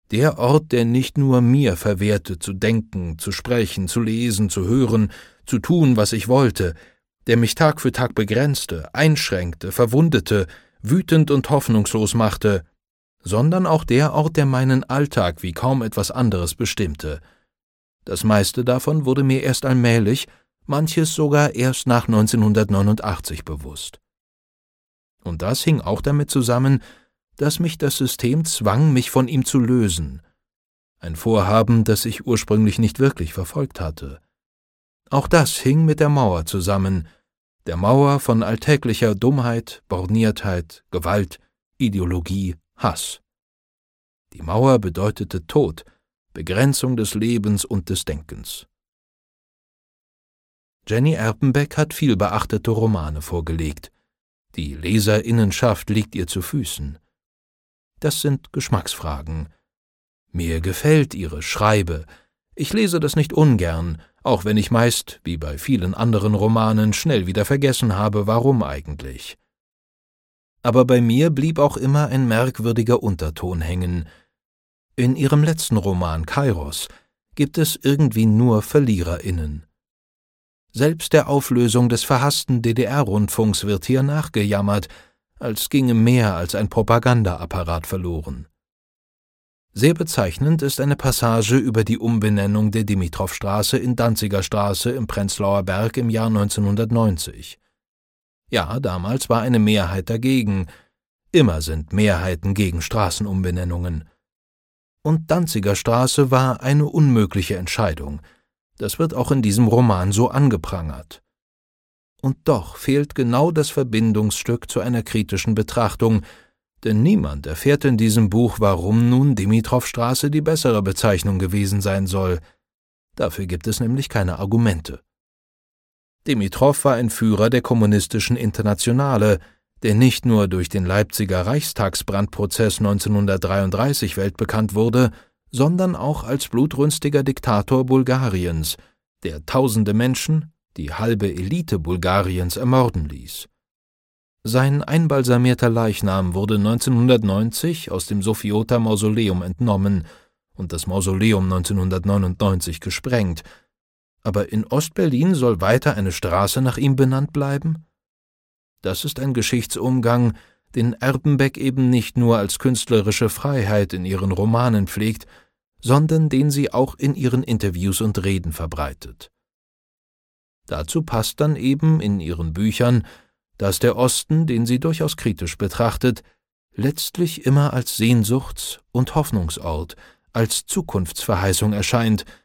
Der Ort, der nicht nur mir verwehrte, zu denken, zu sprechen, zu lesen, zu hören, zu tun, was ich wollte, der mich Tag für Tag begrenzte, einschränkte, verwundete, wütend und hoffnungslos machte, sondern auch der Ort, der meinen Alltag wie kaum etwas anderes bestimmte. Das meiste davon wurde mir erst allmählich, manches sogar erst nach 1989 bewusst. Und das hing auch damit zusammen, dass mich das System zwang, mich von ihm zu lösen. Ein Vorhaben, das ich ursprünglich nicht wirklich verfolgt hatte. Auch das hing mit der Mauer zusammen, der Mauer von alltäglicher Dummheit, Borniertheit, Gewalt, Ideologie, Hass. Die Mauer bedeutete Tod, Begrenzung des Lebens und des Denkens. Jenny Erpenbeck hat viel beachtete Romane vorgelegt. Die Leserinnenschaft liegt ihr zu Füßen. Das sind Geschmacksfragen. Mir gefällt ihre Schreibe. Ich lese das nicht ungern, auch wenn ich meist, wie bei vielen anderen Romanen, schnell wieder vergessen habe, warum eigentlich. Aber bei mir blieb auch immer ein merkwürdiger Unterton hängen. In ihrem letzten Roman Kairos gibt es irgendwie nur VerliererInnen. Selbst der Auflösung des verhassten DDR-Rundfunks wird hier nachgejammert, als ginge mehr als ein Propagandaapparat verloren. Sehr bezeichnend ist eine Passage über die Umbenennung der Dimitrowstraße in Danziger Straße im Prenzlauer Berg im Jahr 1990. Ja, damals war eine Mehrheit dagegen. Immer sind Mehrheiten gegen Straßenumbenennungen. Und Danziger Straße war eine unmögliche Entscheidung. Das wird auch in diesem Roman so angeprangert. Und doch fehlt genau das Verbindungsstück zu einer kritischen Betrachtung, denn niemand erfährt in diesem Buch, warum nun Dimitrowstraße die bessere Bezeichnung gewesen sein soll. Dafür gibt es nämlich keine Argumente. Dimitrow war ein Führer der kommunistischen Internationale, der nicht nur durch den Leipziger Reichstagsbrandprozess 1933 weltbekannt wurde, sondern auch als blutrünstiger Diktator Bulgariens, der tausende Menschen, die halbe Elite Bulgariens, ermorden ließ. Sein einbalsamierter Leichnam wurde 1990 aus dem Sofiota-Mausoleum entnommen und das Mausoleum 1999 gesprengt. Aber in Ostberlin soll weiter eine Straße nach ihm benannt bleiben? Das ist ein Geschichtsumgang, den Erpenbeck eben nicht nur als künstlerische Freiheit in ihren Romanen pflegt, sondern den sie auch in ihren Interviews und Reden verbreitet. Dazu passt dann eben in ihren Büchern, dass der Osten, den sie durchaus kritisch betrachtet, letztlich immer als Sehnsuchts- und Hoffnungsort, als Zukunftsverheißung erscheint,